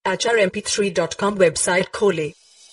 HRMP3.com website खोले।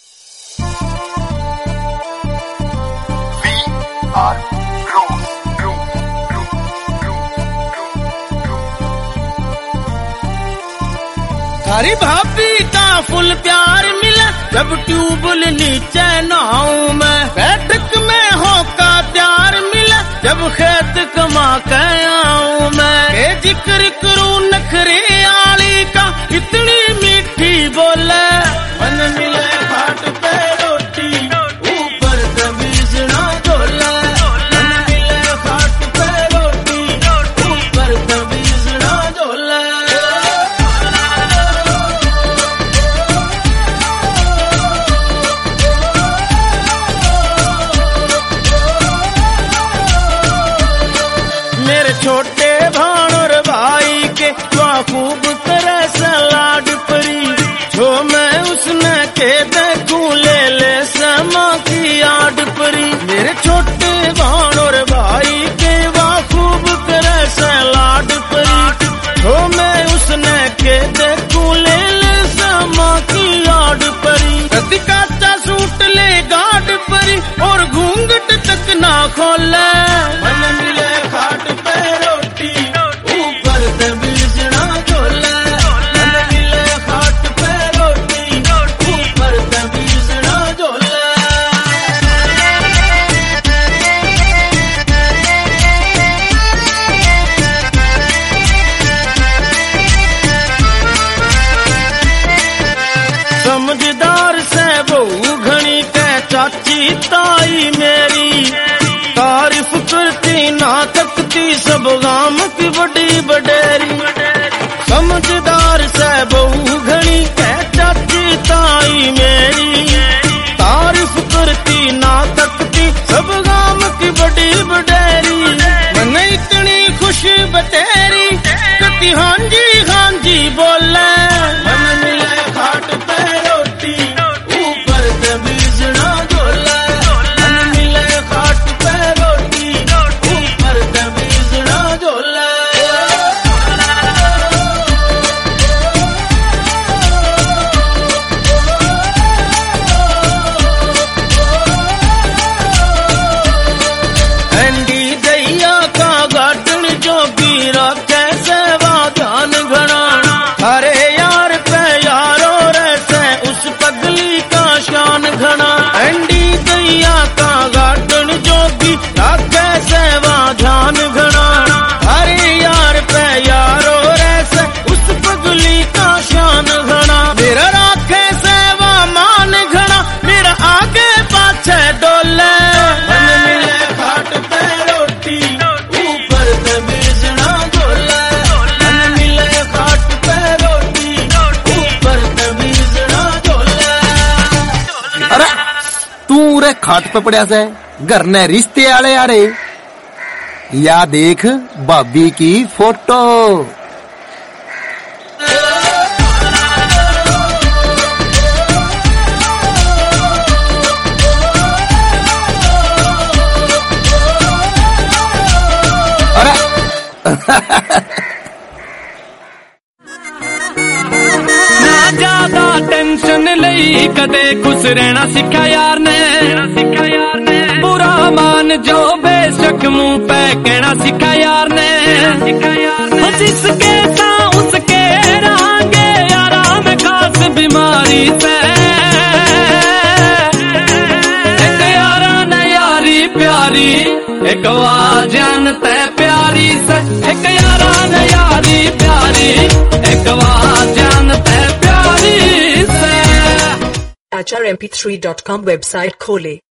थारी भाभी का फुल प्यार मिला जब ट्यूबल नीचे नहाऊं मैं, बैठक में होका प्यार मिला जब खेत कमा के आऊं मैं। जिक्र करूं नखरे आली का इतनी मीठी बोले, मन मिले घाट पे रोटी ऊपर तमीज ना डोले, मन मिले घाट पे रोटी ऊपर तमीज ना डोले। मेरे छोटे भाण और भाई के वहाँ खूब तरह सलाड परी, जो मैं उसने के देखूं ले ले समा की आड परी। मेरे छोटे भाण और भाई के वहाँ खूब तरह सलाड परी, जो मैं उसने के देखूं ले ले समा की आड परी। कति काचा सूट ले गाड परी और घूंघट तक ना खोले, मन मिले घाट पे रोटी ऊपर तमीज ना डोले, मन मिले घाट पे रोटी ऊपर तमीज ना डोले। समझदार से बहू घनी के चाची ताई मेरी, तारीफ करती ना थकती सब गाम की बड़ी बडेरी। समझदार से बहू घनी के चाची ताई मेरी, तारीफ करती ना थकती सब गाम की बड़ी बडेरी। मन इतनी खुशी बतेरी कति हांजी हांजी बोले, मन मिले घाट पे रोटी ऊपर तमीज ना डोले, मन मिले घाट पे रोटी ऊपर तमीज ना डोले। एंडी दैया का गाटन जोगी रखे सेवा ध्यान घना, अरे यार पे यारो रहते उस पगली का शान घना। एंडी दैया का गाटन जोगी रखे सेवा ध्यान घना, अरे यार पे यारो रहते उस पगली का शान घना। मेरा राखे सेवा मान घना, मेरा आगे पाछे डोले, मन मिले घाट पे रोटी ऊपर तमीज ना डोले, मन मिले घाट पे रोटी ऊपर तमीज ना डोले। अरे तू रे खाट पे पड़ा से घर ने रिश्ते आले आ रहे, या देख भाभी की फोटो। अरे ना ज्यादा टेंशन लई कदे खुश रहना सिखा यार ने, बुरा मान जो बेशक मुंह पे कहना सिखा यार ने। जिसके सा उसके रांगे आराम खास बीमारी से, एक यारा न यारी प्यारी एक आवाज जानते प्यारी से, एक यारा न यारी प्यारी एक आवाज जानते प्यारी से। HRMP3.com वेबसाइट खोले।